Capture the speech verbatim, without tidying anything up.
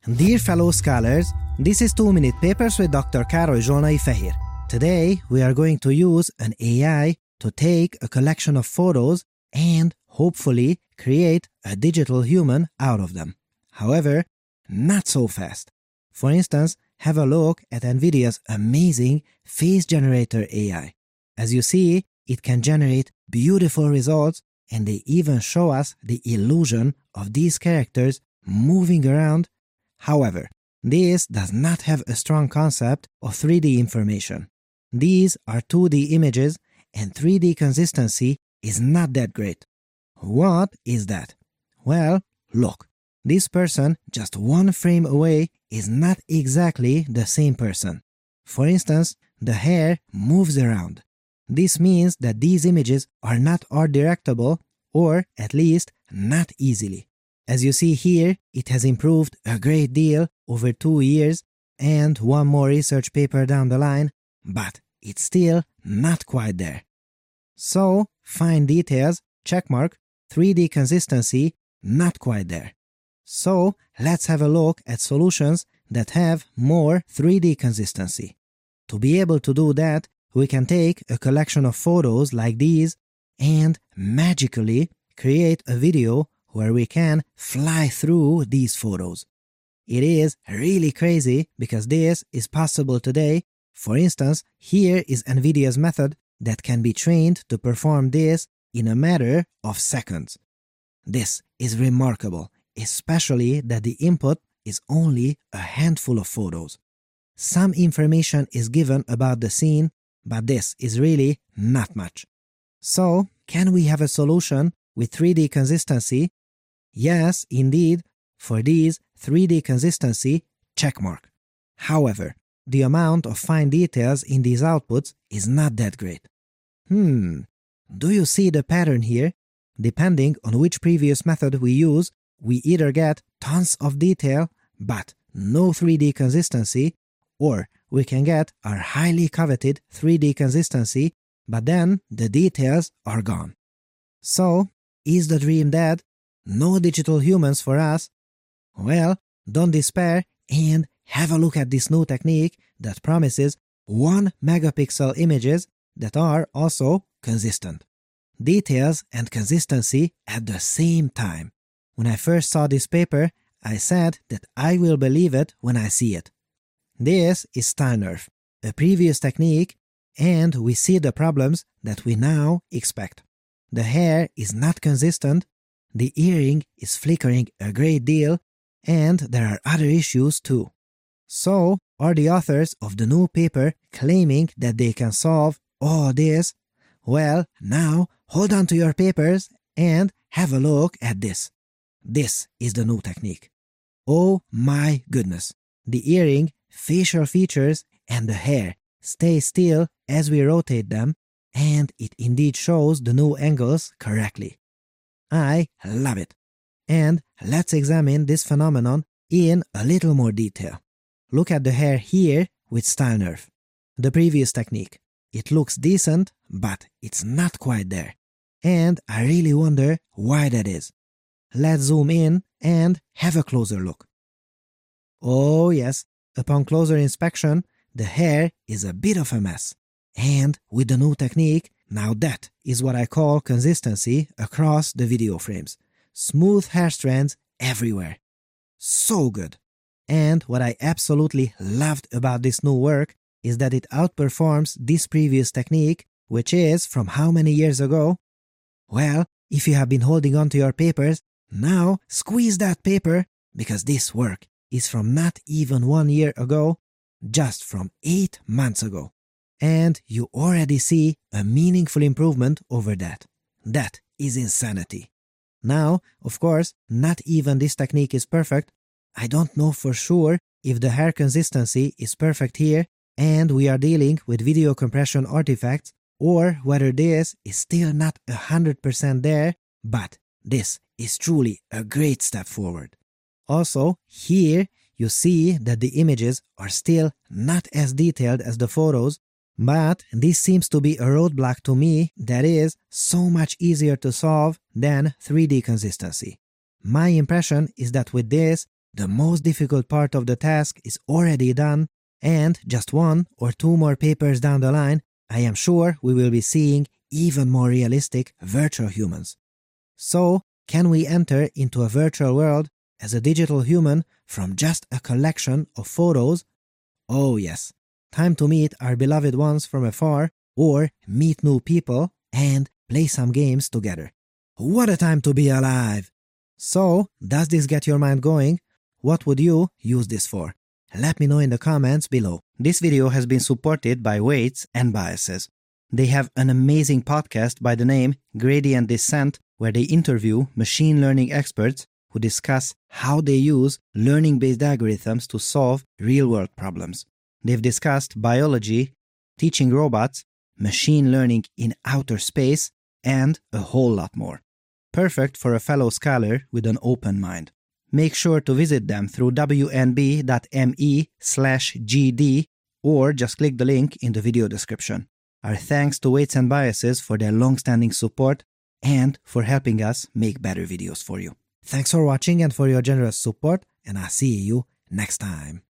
Dear fellow scholars, this is two minute Papers with Doctor Károly Zsolnai Fehér. Today we are going to use an A I to take a collection of photos and hopefully create a digital human out of them. However, not so fast. For instance, have a look at NVIDIA's amazing Face Generator A I. As you see, it can generate beautiful results, and they even show us the illusion of these characters moving around. However, this does not have a strong concept of three D information. These are two D images, and three D consistency is not that great. What is that? Well, look. This person just one frame away is not exactly the same person. For instance, the hair moves around. This means that these images are not art directable, or at least not easily. As you see here, it has improved a great deal over two years and one more research paper down the line, but it's still not quite there. So, fine details, checkmark, three D consistency, not quite there. So, let's have a look at solutions that have more three D consistency. To be able to do that, we can take a collection of photos like these and magically create a video where we can fly through these photos. It is really crazy because this is possible today. For instance, here is NVIDIA's method that can be trained to perform this in a matter of seconds. This is remarkable, especially that the input is only a handful of photos. Some information is given about the scene, but this is really not much. So, can we have a solution with three D consistency? Yes, indeed, for these three D consistency, checkmark. However, the amount of fine details in these outputs is not that great. Hmm, do you see the pattern here? Depending on which previous method we use, we either get tons of detail, but no three D consistency, or we can get our highly coveted three D consistency, but then the details are gone. So, is the dream dead? No digital humans for us? Well, don't despair and have a look at this new technique that promises one megapixel images that are also consistent. Details and consistency at the same time. When I first saw this paper, I said that I will believe it when I see it. This is StyleNerf, a previous technique, and we see the problems that we now expect. The hair is not consistent, the earring is flickering a great deal, and there are other issues too. So, are the authors of the new paper claiming that they can solve all this? Well, now hold on to your papers and have a look at this. This is the new technique. Oh my goodness! The earring, facial features, and the hair stay still as we rotate them, and it indeed shows the new angles correctly. I love it. And let's examine this phenomenon in a little more detail. Look at the hair here with StyleNerf. The previous technique. It looks decent, but it's not quite there. And I really wonder why that is. Let's zoom in and have a closer look. Oh yes, upon closer inspection, the hair is a bit of a mess. And with the new technique, now that is what I call consistency across the video frames. Smooth hair strands everywhere. So good. And what I absolutely loved about this new work is that it outperforms this previous technique, which is from how many years ago? Well, if you have been holding on to your papers, now squeeze that paper, because this work is from not even one year ago, just from eight months ago. And you already see a meaningful improvement over that. That is insanity. Now, of course, not even this technique is perfect. I don't know for sure if the hair consistency is perfect here and we are dealing with video compression artifacts, or whether this is still not one hundred percent there, but this is truly a great step forward. Also, here you see that the images are still not as detailed as the photos, but this seems to be a roadblock to me that is so much easier to solve than three D consistency. My impression is that with this, The most difficult part of the task is already done, and just one or two more papers down the line, I am sure we will be seeing even more realistic virtual humans. So, can we enter into a virtual world as a digital human from just a collection of photos? Oh yes, time to meet our beloved ones from afar, or meet new people and play some games together. What a time to be alive! So, does this get your mind going? What would you use this for? Let me know in the comments below. This video has been supported by Weights and Biases. They have an amazing podcast by the name Gradient Descent, where they interview machine learning experts who discuss how they use learning-based algorithms to solve real-world problems. They've discussed biology, teaching robots, machine learning in outer space, and a whole lot more. Perfect for a fellow scholar with an open mind. Make sure to visit them through w n b dot m e slash g d or just click the link in the video description. Our thanks to Weights and Biases for their long-standing support and for helping us make better videos for you. Thanks for watching and for your generous support, and I'll see you next time.